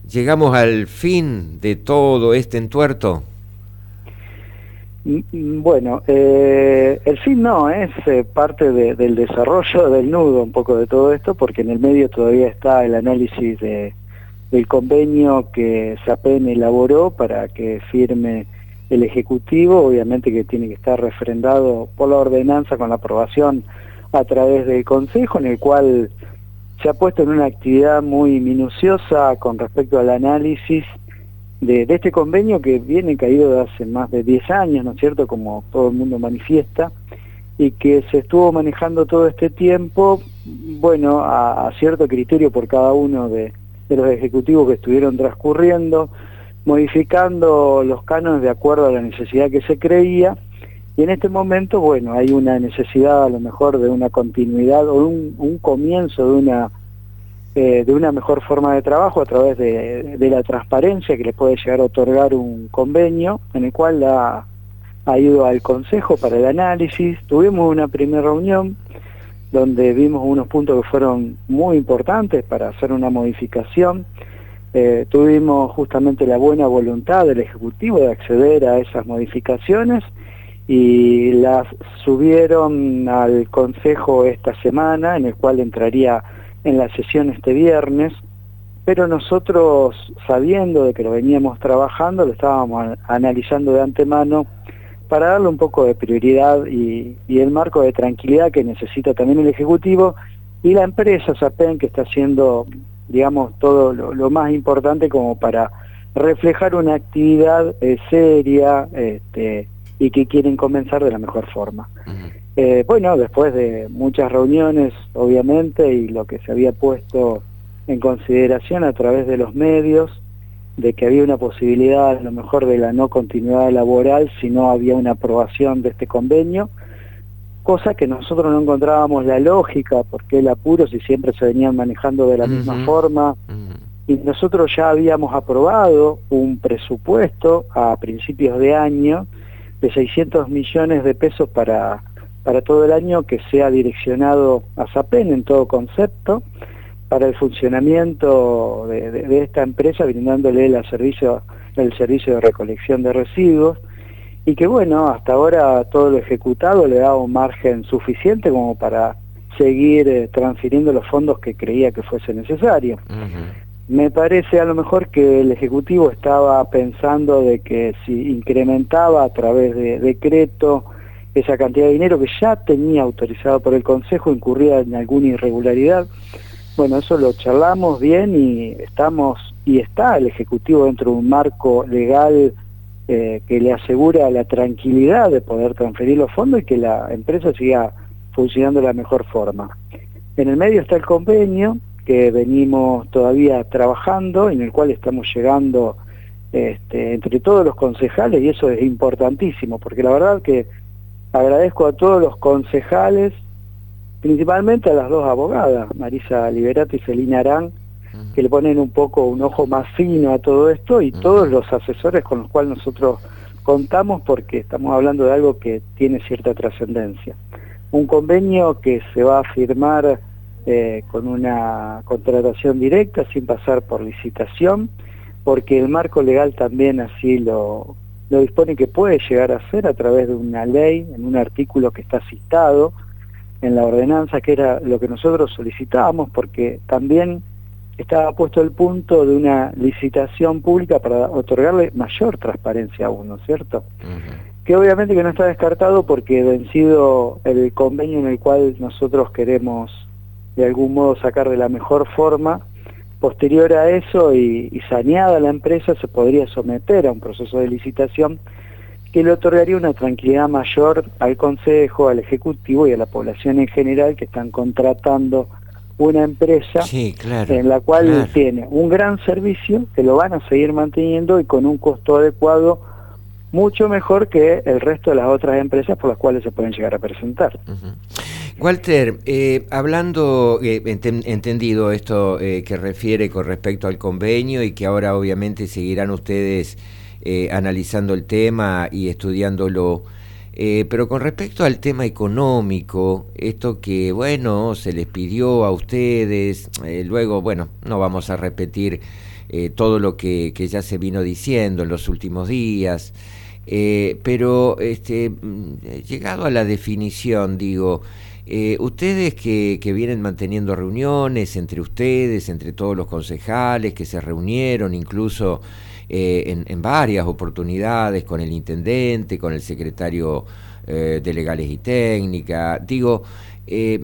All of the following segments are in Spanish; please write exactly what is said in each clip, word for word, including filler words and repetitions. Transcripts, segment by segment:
¿Llegamos al fin de todo este entuerto? Bueno, eh, el fin no, es eh, parte de, del desarrollo del nudo un poco de todo esto, porque en el medio todavía está el análisis de, del convenio que SAPEN elaboró para que firme el Ejecutivo, obviamente que tiene que estar refrendado por la ordenanza con la aprobación a través del Consejo, en el cual se ha puesto en una actividad muy minuciosa con respecto al análisis de, de este convenio que viene caído de hace más de diez años, ¿no es cierto?, como todo el mundo manifiesta, y que se estuvo manejando todo este tiempo, bueno, a, a cierto criterio por cada uno de, de los ejecutivos que estuvieron transcurriendo, modificando los cánones de acuerdo a la necesidad que se creía, y en este momento, bueno, hay una necesidad a lo mejor de una continuidad o un, un comienzo de una eh, de una mejor forma de trabajo a través de, de la transparencia que le puede llegar a otorgar un convenio, en el cual ha, ha ido al Consejo para el análisis. Tuvimos una primera reunión donde vimos unos puntos que fueron muy importantes para hacer una modificación. Eh, tuvimos justamente la buena voluntad del Ejecutivo de acceder a esas modificaciones y las subieron al Consejo esta semana, en el cual entraría en la sesión este viernes, pero nosotros, sabiendo de que lo veníamos trabajando, lo estábamos analizando de antemano para darle un poco de prioridad y, y el marco de tranquilidad que necesita también el Ejecutivo y la empresa SAPEN, que está haciendo, digamos, todo lo, lo más importante como para reflejar una actividad eh, seria este, y que quieren comenzar de la mejor forma. Uh-huh. Eh, bueno, después de muchas reuniones, obviamente, y lo que se había puesto en consideración a través de los medios, de que había una posibilidad a lo mejor de la no continuidad laboral si no había una aprobación de este convenio, cosa que nosotros no encontrábamos la lógica, porque el apuro si siempre se venían manejando de la uh-huh. misma forma, uh-huh. y nosotros ya habíamos aprobado un presupuesto a principios de año de seiscientos millones de pesos para, para todo el año que sea direccionado a SAPEN en todo concepto, para el funcionamiento de, de, de esta empresa, brindándole el servicio, el servicio de recolección de residuos, y que bueno, hasta ahora todo lo ejecutado le da un margen suficiente como para seguir eh, transfiriendo los fondos que creía que fuese necesario. Uh-huh. Me parece a lo mejor que el Ejecutivo estaba pensando de que si incrementaba a través de decreto esa cantidad de dinero que ya tenía autorizado por el Consejo, incurría en alguna irregularidad. Bueno, eso lo charlamos bien y estamos y está el Ejecutivo dentro de un marco legal eh, que le asegura la tranquilidad de poder transferir los fondos y que la empresa siga funcionando de la mejor forma. En el medio está el convenio que venimos todavía trabajando, en el cual estamos llegando este, entre todos los concejales, y eso es importantísimo, porque la verdad que agradezco a todos los concejales, principalmente a las dos abogadas, Marisa Liberato y Celina Arán, uh-huh. que le ponen un poco un ojo más fino a todo esto, y uh-huh. todos los asesores con los cuales nosotros contamos, porque estamos hablando de algo que tiene cierta trascendencia. Un convenio que se va a firmar eh, con una contratación directa, sin pasar por licitación, porque el marco legal también así lo, lo dispone, que puede llegar a ser a través de una ley, en un artículo que está citado en la ordenanza, que era lo que nosotros solicitábamos, porque también estaba puesto el punto de una licitación pública para otorgarle mayor transparencia a uno, ¿cierto? Uh-huh. Que obviamente que no está descartado porque vencido el convenio en el cual nosotros queremos de algún modo sacar de la mejor forma, posterior a eso y, y saneada la empresa se podría someter a un proceso de licitación que le otorgaría una tranquilidad mayor al Consejo, al Ejecutivo y a la población en general que están contratando una empresa sí, claro, en la cual claro. tiene un gran servicio que lo van a seguir manteniendo y con un costo adecuado mucho mejor que el resto de las otras empresas por las cuales se pueden llegar a presentar. Uh-huh. Walter, eh, hablando, eh, ent- entendido esto eh, que refiere con respecto al convenio y que ahora obviamente seguirán ustedes eh, analizando el tema y estudiándolo, eh, pero con respecto al tema económico, esto que, bueno, se les pidió a ustedes, eh, luego, bueno, no vamos a repetir eh, todo lo que, que ya se vino diciendo en los últimos días, eh, pero este, llegado a la definición, digo, eh, ustedes que, que vienen manteniendo reuniones entre ustedes, entre todos los concejales que se reunieron, incluso eh, en, en varias oportunidades con el intendente, con el secretario eh, de Legales y Técnica, digo, eh,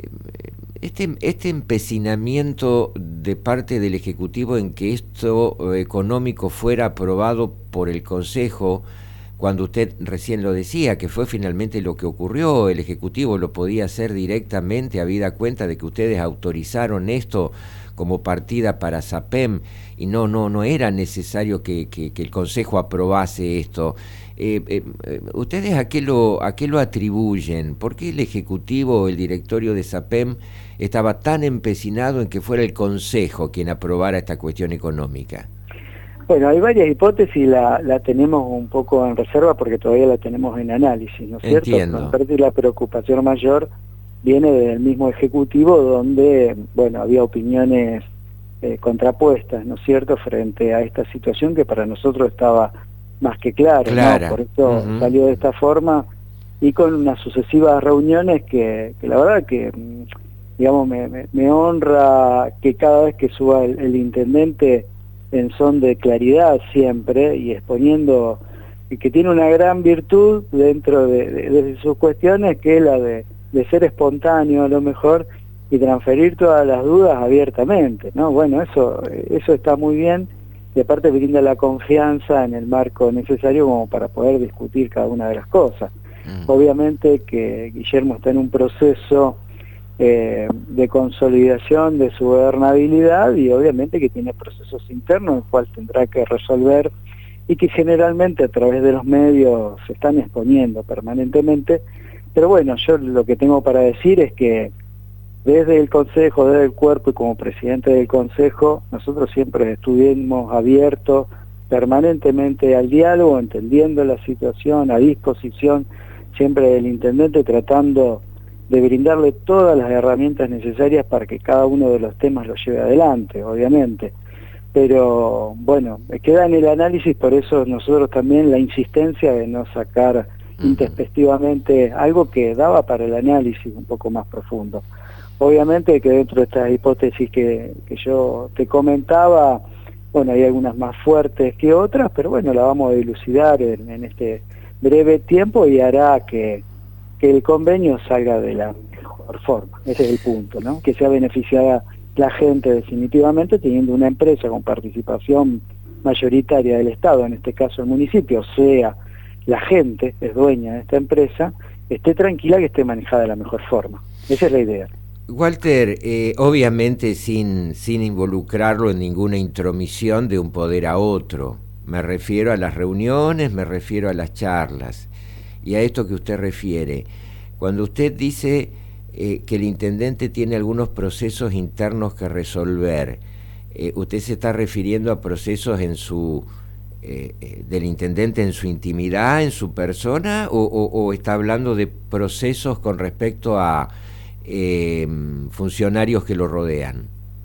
Este, este empecinamiento de parte del Ejecutivo en que esto económico fuera aprobado por el Consejo, cuando usted recién lo decía, que fue finalmente lo que ocurrió, el Ejecutivo lo podía hacer directamente, habida cuenta de que ustedes autorizaron esto como partida para SAPEM, y no, no, no era necesario que, que, que el Consejo aprobase esto. Eh, eh, ¿Ustedes a qué, lo, a qué lo atribuyen? ¿Por qué el Ejecutivo o el directorio de SAPEM estaba tan empecinado en que fuera el Consejo quien aprobara esta cuestión económica? Bueno, hay varias hipótesis, la, la tenemos un poco en reserva porque todavía la tenemos en análisis, ¿no es cierto? Entiendo. Aparte, la preocupación mayor viene del mismo Ejecutivo, donde, bueno, había opiniones eh, contrapuestas, ¿no es cierto?, frente a esta situación que para nosotros estaba más que claro, Clara. ¿no? Por eso Uh-huh. salió de esta forma y con unas sucesivas reuniones que, que la verdad que, digamos, me, me, me honra que cada vez que suba el, el intendente en son de claridad siempre y exponiendo, y que tiene una gran virtud dentro de, de, de sus cuestiones, que es la de, de ser espontáneo a lo mejor y transferir todas las dudas abiertamente, ¿no? Bueno, eso, eso está muy bien y aparte brinda la confianza en el marco necesario como para poder discutir cada una de las cosas. Mm. Obviamente que Guillermo está en un proceso eh, de consolidación de su gobernabilidad y obviamente que tiene procesos internos el cual tendrá que resolver y que generalmente a través de los medios se están exponiendo permanentemente, pero bueno, yo lo que tengo para decir es que desde el Consejo, desde el cuerpo y como presidente del Consejo, nosotros siempre estuvimos abiertos permanentemente al diálogo, entendiendo la situación, a disposición siempre del intendente, tratando de brindarle todas las herramientas necesarias para que cada uno de los temas lo lleve adelante, obviamente. Pero bueno, queda en el análisis, por eso nosotros también la insistencia de no sacar uh-huh. intempestivamente algo que daba para el análisis un poco más profundo. Obviamente que dentro de estas hipótesis que, que yo te comentaba, bueno, hay algunas más fuertes que otras, pero bueno, la vamos a dilucidar en, en este breve tiempo y hará que, que el convenio salga de la mejor forma. Ese es el punto, ¿no? Que sea beneficiada la gente definitivamente, teniendo una empresa con participación mayoritaria del Estado, en este caso el municipio, o sea, la gente es dueña de esta empresa, esté tranquila, que esté manejada de la mejor forma. Esa es la idea. Walter, eh, obviamente sin, sin involucrarlo en ninguna intromisión de un poder a otro, me refiero a las reuniones, me refiero a las charlas, y a esto que usted refiere. Cuando usted dice eh, que el intendente tiene algunos procesos internos que resolver, eh, ¿usted se está refiriendo a procesos en su eh, eh, del intendente en su intimidad, en su persona, o, o, o está hablando de procesos con respecto a Eh, funcionarios que lo rodean?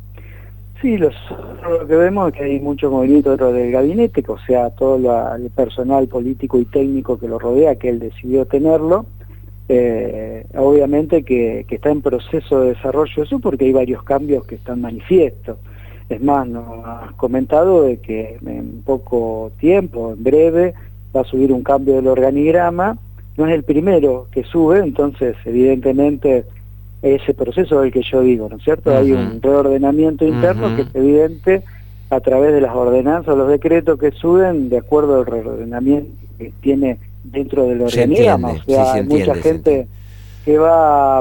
Sí, los, lo que vemos es que hay mucho movimiento dentro del gabinete, que, o sea, todo la, el personal político y técnico que lo rodea, que él decidió tenerlo, eh, obviamente que, que está en proceso de desarrollo eso porque hay varios cambios que están manifiestos. Es más, nos has comentado de que en poco tiempo, en breve, va a subir un cambio del organigrama, no es el primero que sube, entonces evidentemente ese proceso del que yo digo, ¿no es cierto? Uh-huh. Hay un reordenamiento interno uh-huh. que es evidente a través de las ordenanzas, los decretos que suben de acuerdo al reordenamiento que tiene dentro del organigrama. O sea, sí, hay mucha gente que va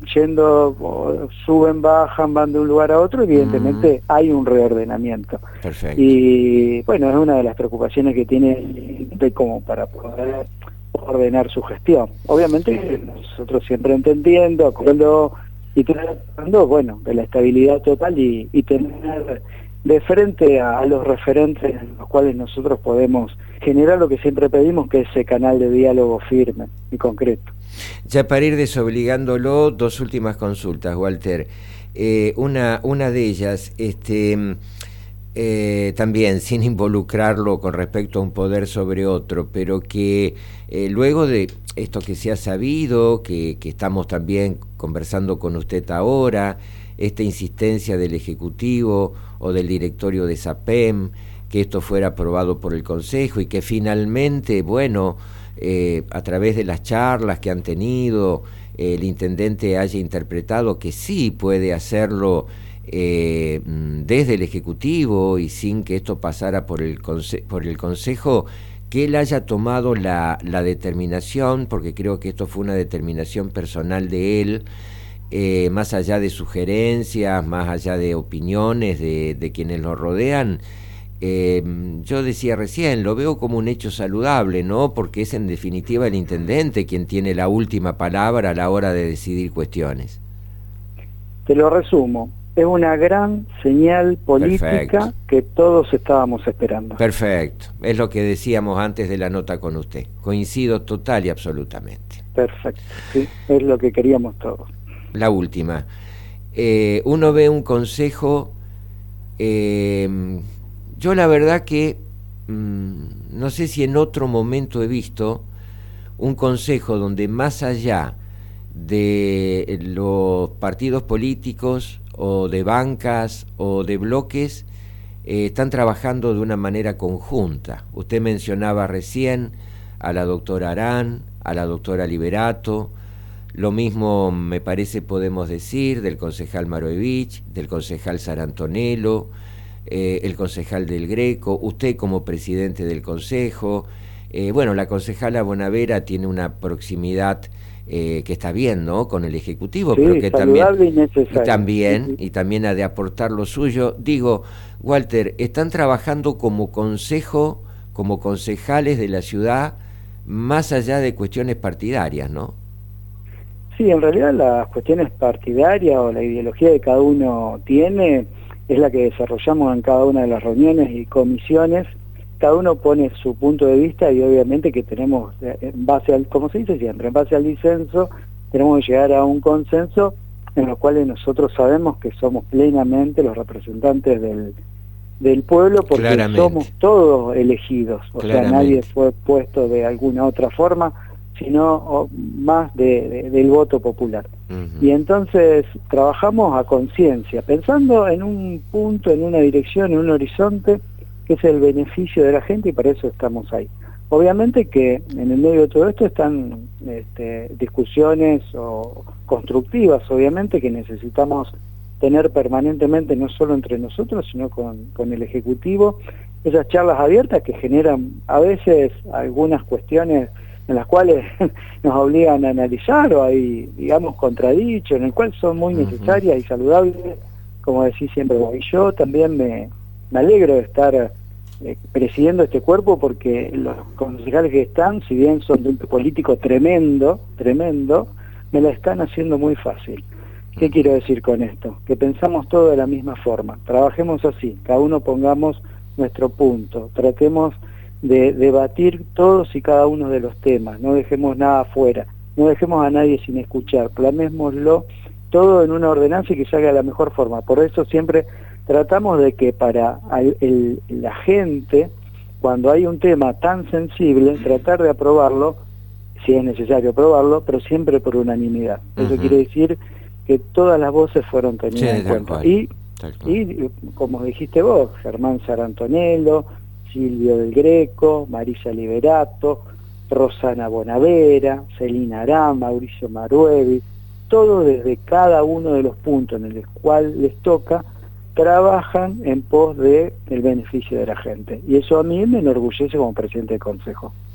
yendo, suben, bajan, van de un lugar a otro, evidentemente uh-huh. hay un reordenamiento. Perfecto. Y bueno, es una de las preocupaciones que tiene de como para poder ordenar su gestión. Obviamente nosotros siempre entendiendo, acordando y tratando, bueno, de la estabilidad total y, y tener de frente a, a los referentes en los cuales nosotros podemos generar lo que siempre pedimos, que es ese canal de diálogo firme y concreto. Ya para ir desobligándolo, dos últimas consultas, Walter. Eh, una, una de ellas, este... eh, también sin involucrarlo con respecto a un poder sobre otro, pero que eh, luego de esto que se ha sabido, que, que estamos también conversando con usted ahora, esta insistencia del Ejecutivo o del directorio de SAPEM, que esto fuera aprobado por el Consejo y que finalmente, bueno, eh, a través de las charlas que han tenido, eh, el intendente haya interpretado que sí puede hacerlo eh, desde el Ejecutivo y sin que esto pasara por el, conse por el Consejo, que él haya tomado la, la determinación, porque creo que esto fue una determinación personal de él, eh, más allá de sugerencias, más allá de opiniones de, de quienes lo rodean. Eh, yo decía recién, lo veo como un hecho saludable, ¿no? Porque es en definitiva el intendente quien tiene la última palabra a la hora de decidir cuestiones. Te lo resumo, es una gran señal política. Perfecto. Que todos estábamos esperando. Perfecto, es lo que decíamos antes de la nota con usted, coincido total y absolutamente. Perfecto, sí, es lo que queríamos todos. La última, eh, uno ve un consejo... Eh, Yo la verdad que mmm, no sé si en otro momento he visto un consejo donde más allá de los partidos políticos o de bancas o de bloques eh, están trabajando de una manera conjunta. Usted mencionaba recién a la doctora Arán, a la doctora Liberato, lo mismo me parece podemos decir del concejal Maroevich, del concejal Sarantonello, Eh, el concejal del Greco, usted como presidente del consejo, eh, bueno, la concejala Bonavera tiene una proximidad eh, que está bien, ¿no?, con el Ejecutivo, sí, pero que también y, y también sí, sí. y también ha de aportar lo suyo. Digo, Walter, están trabajando como consejo, como concejales de la ciudad, más allá de cuestiones partidarias, ¿no? Sí, en realidad las cuestiones partidarias o la ideología que cada uno tiene es la que desarrollamos en cada una de las reuniones y comisiones. Cada uno pone su punto de vista y obviamente que tenemos, en base al, como se dice siempre, en base al disenso, tenemos que llegar a un consenso en los cuales nosotros sabemos que somos plenamente los representantes del, del pueblo, porque Claramente. somos todos elegidos, o Claramente. sea, nadie fue puesto de alguna otra forma, sino más de, de, del voto popular. Uh-huh. Y entonces trabajamos a conciencia, pensando en un punto, en una dirección, en un horizonte, que es el beneficio de la gente, y para eso estamos ahí. Obviamente que en el medio de todo esto están este, discusiones o constructivas, obviamente, que necesitamos tener permanentemente, no solo entre nosotros, sino con, con el Ejecutivo, esas charlas abiertas que generan a veces algunas cuestiones en las cuales nos obligan a analizar, o hay, digamos, contradichos, en el cual son muy necesarias y saludables, como decís siempre. Y yo también me, me alegro de estar eh, presidiendo este cuerpo, porque los concejales que están, si bien son de un político tremendo, tremendo, me la están haciendo muy fácil. ¿Qué quiero decir con esto? Que pensamos todo de la misma forma, trabajemos así, cada uno pongamos nuestro punto, tratemos de debatir todos y cada uno de los temas, no dejemos nada afuera, no dejemos a nadie sin escuchar, planémoslo todo en una ordenanza y que salga de la mejor forma. Por eso siempre tratamos de que para el, el, la gente, cuando hay un tema tan sensible, tratar de aprobarlo, si es necesario aprobarlo, pero siempre por unanimidad. Eso uh-huh. quiere decir que todas las voces fueron tenidas sí, en cuenta. Cual. Y, y, como dijiste vos, Germán Sarantonello, Silvio del Greco, Marisa Liberato, Rosana Bonavera, Celina Arán, Mauricio Maruevi, todos desde cada uno de los puntos en el cual les toca, trabajan en pos de el beneficio de la gente. Y eso a mí me enorgullece como presidente del Consejo.